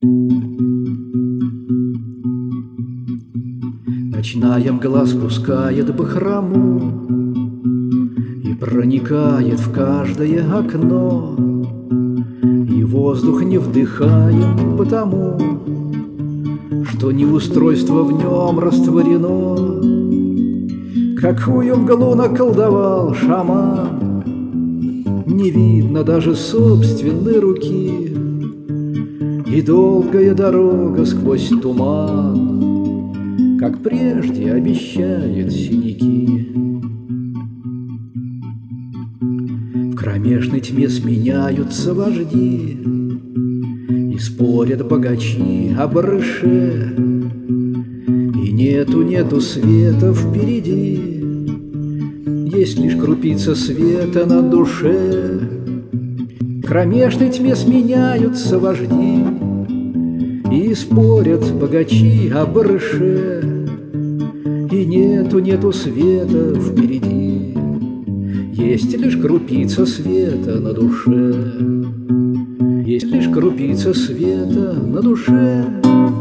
Ночная мгла спускает бахрому и проникает в каждое окно, и воздух не вдыхаем потому, что неустройство в нем растворено. Какую мглу наколдовал шаман, не видно даже собственной руки, и долгая дорога сквозь туман, как прежде, обещает синяки. В кромешной тьме сменяются вожди, и спорят богачи о барыше, и нету света впереди, есть лишь крупица света на душе. В кромешной тьме сменяются вожди, и спорят богачи о барыше, и нету света впереди, есть лишь крупица света на душе. Есть лишь крупица света на душе.